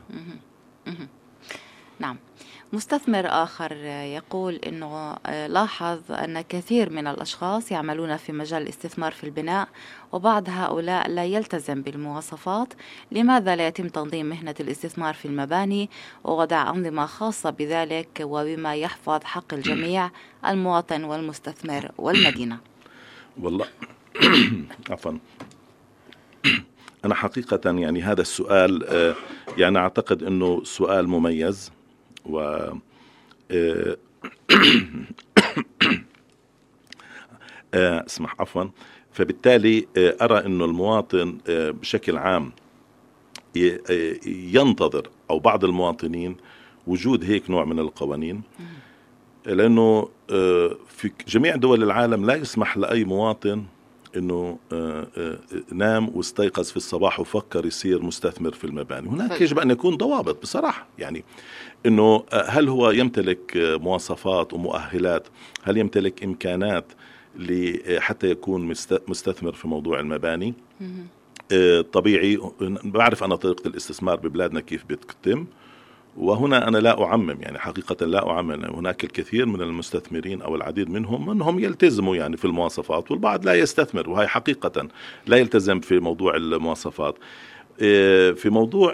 Speaker 2: نعم. مستثمر آخر يقول أنه لاحظ أن كثير من الأشخاص يعملون في مجال الاستثمار في البناء، وبعض هؤلاء لا يلتزم بالمواصفات. لماذا لا يتم تنظيم مهنة الاستثمار في المباني ووضع أنظمة خاصة بذلك وبما يحفظ حق الجميع، المواطن والمستثمر والمدينة؟
Speaker 3: والله عفوا أنا حقيقة يعني هذا السؤال يعني أعتقد أنه سؤال مميز، و اسمح عفوا فبالتالي أرى أنه المواطن بشكل عام ينتظر، أو بعض المواطنين، وجود هيك نوع من القوانين، لأنه في جميع دول العالم لا يسمح لأي مواطن أنه نام واستيقظ في الصباح وفكر يصير مستثمر في المباني. هناك يجب أن يكون ضوابط بصراحة، يعني أنه هل هو يمتلك مواصفات ومؤهلات، هل يمتلك إمكانات حتى يكون مستثمر في موضوع المباني. طبيعي بعرف أنا طريقة الاستثمار ببلادنا كيف بتتم، وهنا أنا لا أعمم، يعني حقيقة لا أعمم. هناك الكثير من المستثمرين أو العديد منهم أنهم يلتزموا يعني في المواصفات، والبعض لا يستثمر، وهي حقيقة لا يلتزم في موضوع المواصفات. في موضوع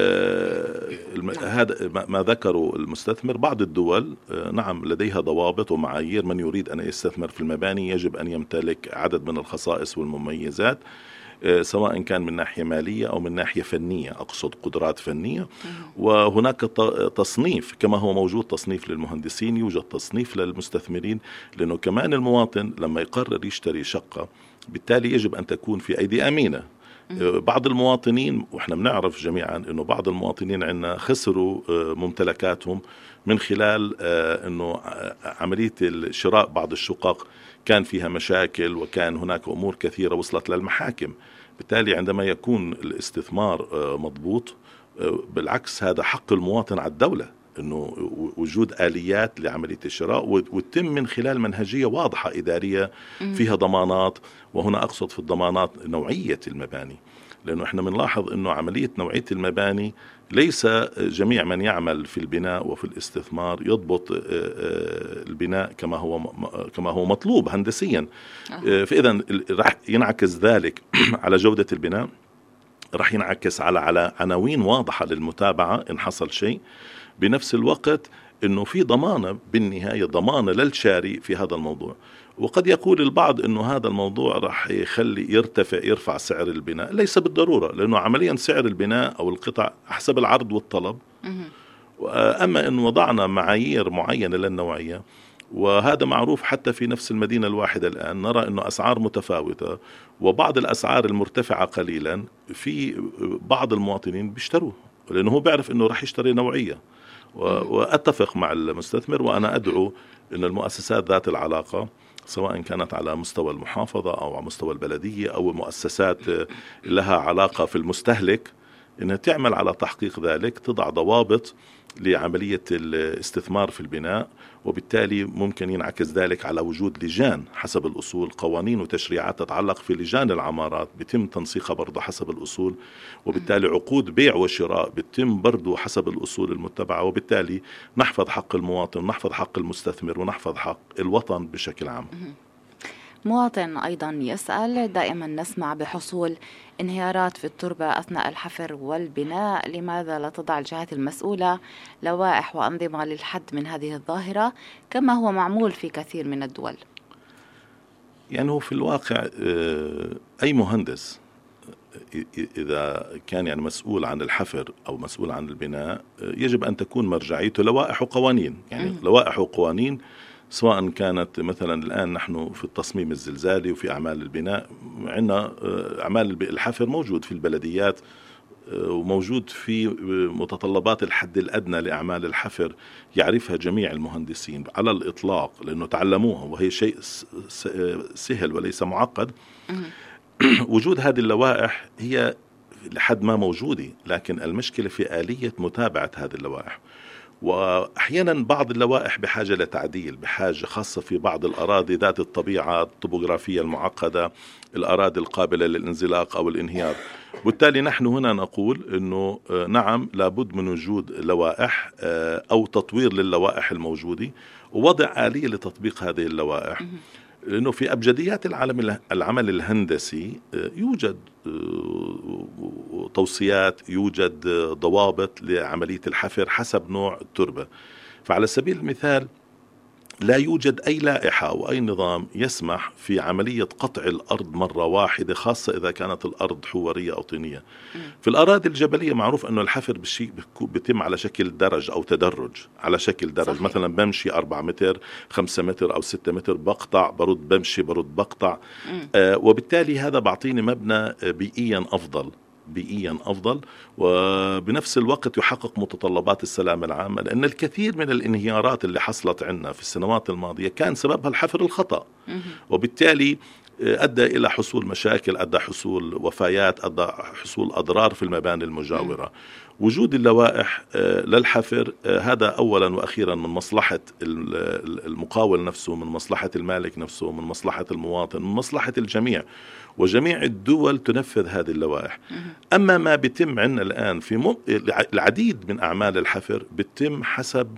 Speaker 3: هذا ما ذكروا المستثمر، بعض الدول نعم لديها ضوابط ومعايير. من يريد أن يستثمر في المباني يجب أن يمتلك عدد من الخصائص والمميزات، سواء كان من ناحية مالية أو من ناحية فنية، أقصد قدرات فنية. وهناك تصنيف، كما هو موجود تصنيف للمهندسين يوجد تصنيف للمستثمرين، لأنه كمان المواطن لما يقرر يشتري شقة بالتالي يجب أن تكون في أيدي أمينة. بعض المواطنين، وإحنا بنعرف جميعا أنه بعض المواطنين عندنا خسروا ممتلكاتهم من خلال أنه عملية الشراء بعض الشقق كان فيها مشاكل، وكان هناك أمور كثيرة وصلت للمحاكم. بالتالي عندما يكون الاستثمار مضبوط، بالعكس هذا حق المواطن على الدولة، أنه وجود آليات لعملية الشراء وتتم من خلال منهجية واضحة إدارية فيها ضمانات. وهنا أقصد في الضمانات نوعية المباني، لأنه إحنا بنلاحظ أنه عملية نوعية المباني ليس جميع من يعمل في البناء وفي الاستثمار يضبط البناء كما هو كما هو مطلوب هندسيا. فإذا راح ينعكس ذلك على جودة البناء، راح ينعكس على على عناوين واضحة للمتابعة إن حصل شيء. بنفس الوقت إنه في ضمانة بالنهاية، ضمانة للشاري في هذا الموضوع. وقد يقول البعض إنه هذا الموضوع راح يخلي يرتفع يرفع سعر البناء. ليس بالضرورة، لأنه عمليا سعر البناء أو القطع حسب العرض والطلب. أما إن وضعنا معايير معينة للنوعية وهذا معروف حتى في نفس المدينة الواحدة. الآن نرى أنه أسعار متفاوتة، وبعض الأسعار المرتفعة قليلا في بعض المواطنين بيشتروه لأنه هو بيعرف أنه رح يشتري نوعية. وأتفق مع المستثمر، وأنا أدعو أن المؤسسات ذات العلاقة سواء كانت على مستوى المحافظة أو على مستوى البلدية أو مؤسسات لها علاقة في المستهلك أنها تعمل على تحقيق ذلك، تضع ضوابط لعملية الاستثمار في البناء، وبالتالي ممكن ينعكس ذلك على وجود لجان حسب الأصول، قوانين وتشريعات تتعلق في لجان العمارات بيتم تنسيقها برضه حسب الأصول، وبالتالي عقود بيع وشراء بيتم برضه حسب الأصول المتبعة، وبالتالي نحفظ حق المواطن، نحفظ حق المستثمر، ونحفظ حق الوطن بشكل عام.
Speaker 2: مواطن أيضا يسأل: دائما نسمع بحصول انهيارات في التربة أثناء الحفر والبناء، لماذا لا تضع الجهات المسؤولة لوائح وأنظمة للحد من هذه الظاهرة كما هو معمول في كثير من الدول؟
Speaker 3: يعني هو في الواقع أي مهندس إذا كان يعني مسؤول عن الحفر أو مسؤول عن البناء يجب أن تكون مرجعيته لوائح وقوانين، يعني لوائح وقوانين، سواء كانت مثلا الآن نحن في التصميم الزلزالي وفي أعمال البناء، عندنا أعمال الحفر موجود في البلديات وموجود في متطلبات الحد الأدنى لأعمال الحفر يعرفها جميع المهندسين على الإطلاق لأنه تعلموها، وهي شيء سهل وليس معقد. وجود هذه اللوائح هي لحد ما موجودة، لكن المشكلة في آلية متابعة هذه اللوائح. وأحيانا بعض اللوائح بحاجة لتعديل، بحاجة خاصة في بعض الأراضي ذات الطبيعة الطبوغرافية المعقدة، الأراضي القابلة للانزلاق أو الانهيار. بالتالي نحن هنا نقول أنه نعم لابد من وجود لوائح أو تطوير للوائح الموجودة ووضع آلية لتطبيق هذه اللوائح، لأنه في أبجديات العالم العمل الهندسي يوجد توصيات، يوجد ضوابط لعملية الحفر حسب نوع التربة. فعلى سبيل المثال لا يوجد أي لائحة أو أي نظام يسمح في عملية قطع الأرض مرة واحدة، خاصة إذا كانت الأرض حورية أو طينية. في الأراضي الجبلية معروف أنه الحفر بالشيء بيتم على شكل درج أو تدرج، على شكل درج. صحيح. مثلا بمشي أربعة متر، خمسة متر أو ستة متر، بقطع برد، بمشي برد، بقطع. آه وبالتالي هذا بعطيني مبنى بيئيا أفضل بيئيا أفضل، وبنفس الوقت يحقق متطلبات السلامة العامة، لأن الكثير من الانهيارات اللي حصلت عنا في السنوات الماضية كان سببها الحفر الخطأ، وبالتالي أدى إلى حصول مشاكل، أدى حصول وفيات، أدى حصول أضرار في المباني المجاورة. وجود اللوائح للحفر هذا أولا وأخيرا من مصلحة المقاول نفسه، من مصلحة المالك نفسه، من مصلحة المواطن، من مصلحة الجميع، وجميع الدول تنفذ هذه اللوائح. أما ما بيتم عندنا الآن في م... العديد من أعمال الحفر بيتم حسب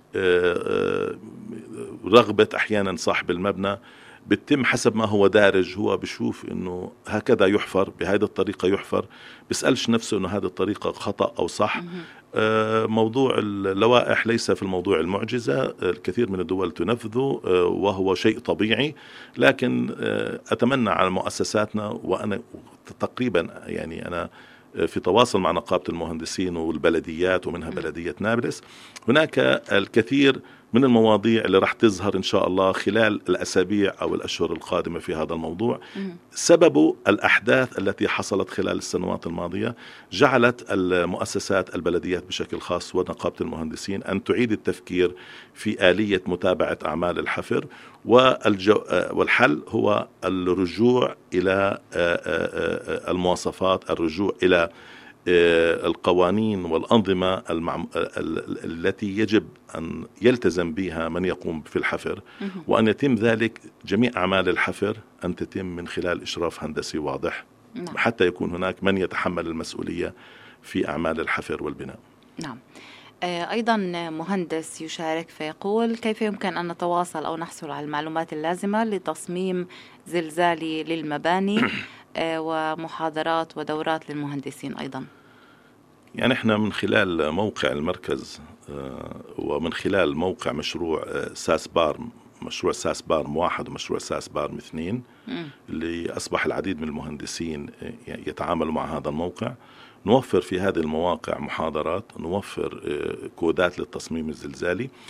Speaker 3: رغبة أحيانا صاحب المبنى، بتم حسب ما هو دارج، هو بشوف انه هكذا يحفر، بهذه الطريقة يحفر، بيسألش نفسه انه هذه الطريقة خطأ او صح. آه موضوع اللوائح ليس في الموضوع المعجزة، الكثير من الدول تنفذه آه وهو شيء طبيعي، لكن آه اتمنى على مؤسساتنا، وانا تقريبا يعني انا في تواصل مع نقابة المهندسين والبلديات ومنها بلدية نابلس، هناك الكثير من المواضيع اللي راح تظهر إن شاء الله خلال الأسابيع أو الأشهر القادمة في هذا الموضوع. سبب الأحداث التي حصلت خلال السنوات الماضية جعلت المؤسسات البلديات بشكل خاص ونقابة المهندسين أن تعيد التفكير في آلية متابعة أعمال الحفر، والحل هو الرجوع إلى المواصفات، الرجوع إلى القوانين والأنظمة المعم... التي يجب أن يلتزم بها من يقوم في الحفر، وأن يتم ذلك جميع أعمال الحفر أن تتم من خلال إشراف هندسي واضح. نعم. حتى يكون هناك من يتحمل المسؤولية في أعمال الحفر والبناء.
Speaker 2: نعم. أيضا مهندس يشارك فيقول: كيف يمكن أن نتواصل أو نحصل على المعلومات اللازمة لتصميم زلزالي للمباني ومحاضرات ودورات للمهندسين أيضا؟
Speaker 3: يعني احنا من خلال موقع المركز ومن خلال موقع مشروع ساس بارم، مشروع ساس بارم واحد ومشروع ساس بارم اثنين، اللي أصبح العديد من المهندسين يتعاملوا مع هذا الموقع، نوفر في هذه المواقع محاضرات، نوفر كودات للتصميم الزلزالي،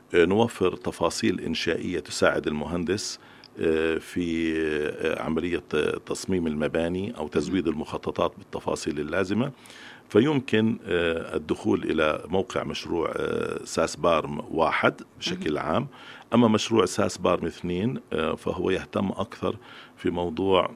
Speaker 3: نوفر تفاصيل إنشائية تساعد المهندس في عملية تصميم المباني أو تزويد المخططات بالتفاصيل اللازمة. فيمكن الدخول إلى موقع مشروع ساس بارم واحد بشكل عام. أما مشروع ساس بارم اثنين فهو يهتم أكثر في موضوع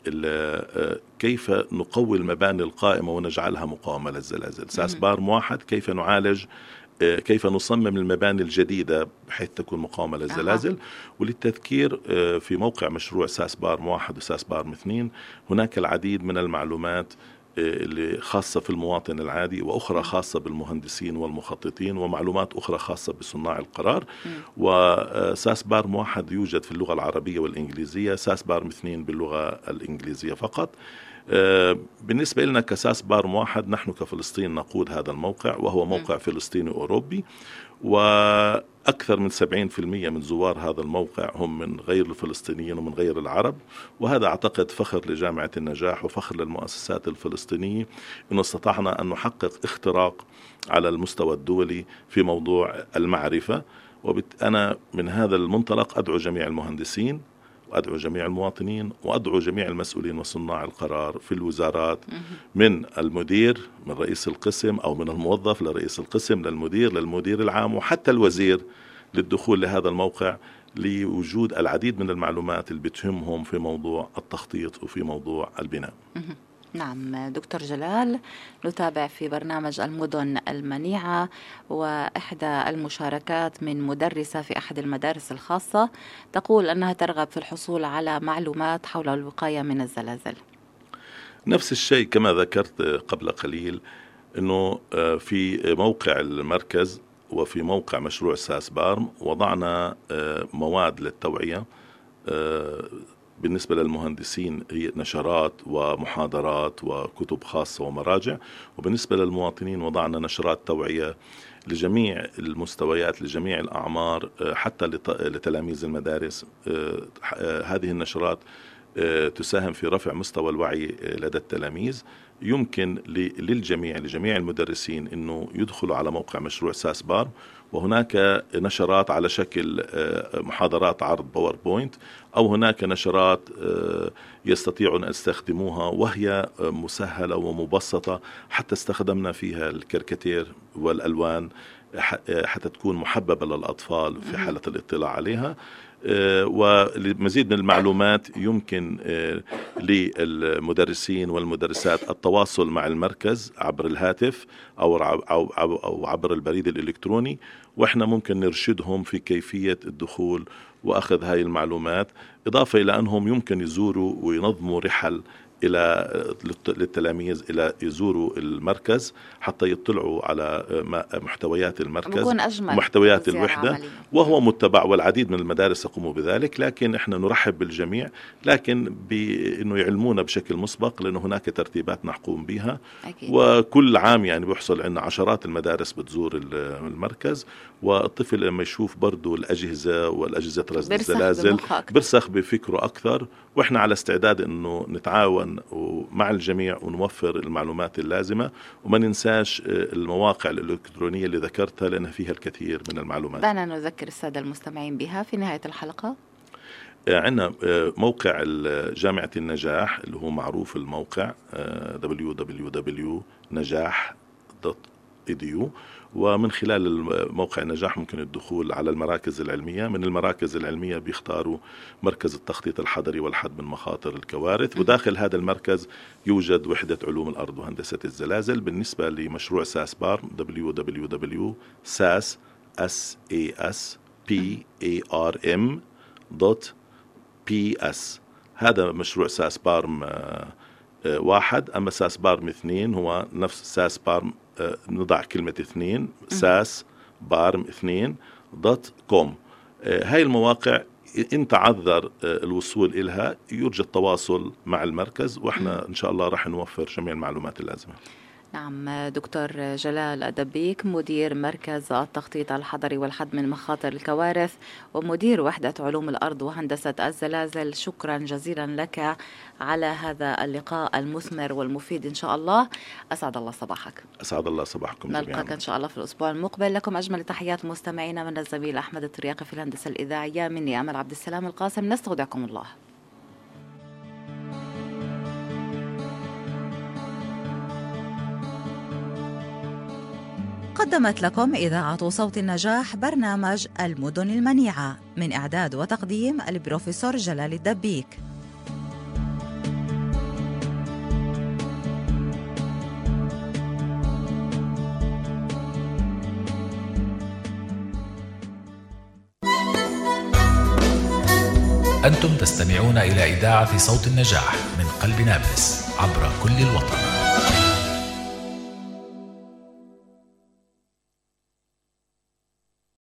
Speaker 3: كيف نقوي المباني القائمة ونجعلها مقاومة للزلازل. ساس بارم واحد كيف نعالج كيف نصمم المباني الجديدة بحيث تكون مقاومة للزلازل. أه. وللتذكير في موقع مشروع ساس بارم واحد وساس بارم اثنين هناك العديد من المعلومات اللي خاصة في المواطن العادي، وأخرى خاصة بالمهندسين والمخططين، ومعلومات أخرى خاصة بصناع القرار. وساس بارم واحد يوجد في اللغة العربية والإنجليزية، ساس بارم اثنين باللغة الإنجليزية فقط. بالنسبة لنا كساس بارم واحد نحن كفلسطين نقود هذا الموقع، وهو موقع فلسطيني أوروبي، وأكثر من سبعين بالمئة من زوار هذا الموقع هم من غير الفلسطينيين ومن غير العرب. وهذا أعتقد فخر لجامعة النجاح وفخر للمؤسسات الفلسطينية أنه استطعنا أن نحقق اختراق على المستوى الدولي في موضوع المعرفة. وأنا من هذا المنطلق أدعو جميع المهندسين وأدعو جميع المواطنين وأدعو جميع المسؤولين وصناع القرار في الوزارات، من المدير من رئيس القسم أو من الموظف لرئيس القسم للمدير للمدير العام وحتى الوزير، للدخول لهذا الموقع لوجود العديد من المعلومات اللي بتهمهم في موضوع التخطيط وفي موضوع البناء.
Speaker 2: نعم دكتور جلال، نتابع في برنامج المدن المنيعة وإحدى المشاركات من مدرسة في أحد المدارس الخاصة تقول أنها ترغب في الحصول على معلومات حول الوقاية من الزلازل.
Speaker 3: نفس الشيء كما ذكرت قبل قليل، أنه في موقع المركز وفي موقع مشروع ساس بارم وضعنا مواد للتوعية بالنسبة للمهندسين، هي نشرات ومحاضرات وكتب خاصة ومراجع. وبالنسبة للمواطنين وضعنا نشرات توعية لجميع المستويات لجميع الأعمار حتى لتلاميذ المدارس. هذه النشرات تساهم في رفع مستوى الوعي لدى التلاميذ. يمكن للجميع لجميع المدرسين أنه يدخلوا على موقع مشروع ساس بارم، وهناك نشرات على شكل محاضرات عرض باوربوينت، أو هناك نشرات يستطيعون أن يستخدموها وهي مسهلة ومبسطة، حتى استخدمنا فيها الكاريكاتير والألوان حتى تكون محببة للأطفال في حالة الاطلاع عليها. ولمزيد من المعلومات يمكن للمدرسين والمدرسات التواصل مع المركز عبر الهاتف أو عبر البريد الإلكتروني، وإحنا ممكن نرشدهم في كيفية الدخول وأخذ هاي المعلومات، إضافة إلى أنهم يمكن يزوروا وينظموا رحل إلى للتلاميذ إلى يزوروا المركز حتى يطلعوا على محتويات المركز ومحتويات الوحدة، وهو متبع والعديد من المدارس يقوموا بذلك. لكن إحنا نرحب بالجميع، لكن بأنه يعلمونا بشكل مسبق، لأنه هناك ترتيبات نقوم بها. أكيد. وكل عام يعني بيحصل عندنا عشرات المدارس بتزور المركز، والطفل لما يشوف برضو الأجهزة والأجهزة رصد الزلازل برسخ بفكره أكثر. وإحنا على استعداد أنه نتعاون مع الجميع ونوفر المعلومات اللازمة، وما ننساش المواقع الإلكترونية اللي ذكرتها لأنها فيها الكثير من المعلومات.
Speaker 2: دعنا نذكر السادة المستمعين بها في نهاية الحلقة.
Speaker 3: عندنا موقع جامعة النجاح اللي هو معروف الموقع دبليو دبليو دبليو دوت نجاح دوت إي دي يو، ومن خلال موقع النجاح ممكن الدخول على المراكز العلمية. من المراكز العلمية بيختاروا مركز التخطيط الحضري والحد من مخاطر الكوارث، وداخل هذا المركز يوجد وحدة علوم الأرض وهندسة الزلازل. بالنسبة لمشروع ساس بارم دبليو دبليو دبليو دوت ساس دوت بي اس. هذا مشروع ساس بارم واحد. أما ساس بارم اثنين هو نفس ساس بارم، نضع كلمة اثنين ساس بارم اثنين دوت كوم. هاي المواقع إن تعذر الوصول إلها يرجى التواصل مع المركز، وإحنا إن شاء الله راح نوفر جميع المعلومات اللازمة.
Speaker 2: نعم دكتور جلال الدبيك، مدير مركز التخطيط الحضري والحد من مخاطر الكوارث ومدير وحدة علوم الأرض وهندسة الزلازل، شكرا جزيلا لك على هذا اللقاء المثمر والمفيد إن شاء الله. أسعد الله صباحك.
Speaker 3: أسعد الله صباحكم جميعا.
Speaker 2: نلقاك إن شاء الله في الأسبوع المقبل. لكم أجمل تحيات مستمعينا من الزميل أحمد الترياقي في الهندسة الإذاعية، مني أمل عبد السلام القاسم، نستودعكم الله. قدمت لكم إذاعة صوت النجاح برنامج المدن المنيعة، من إعداد وتقديم البروفيسور جلال الدبيك.
Speaker 1: أنتم تستمعون إلى إذاعة صوت النجاح من قلب نابلس عبر كل الوطن.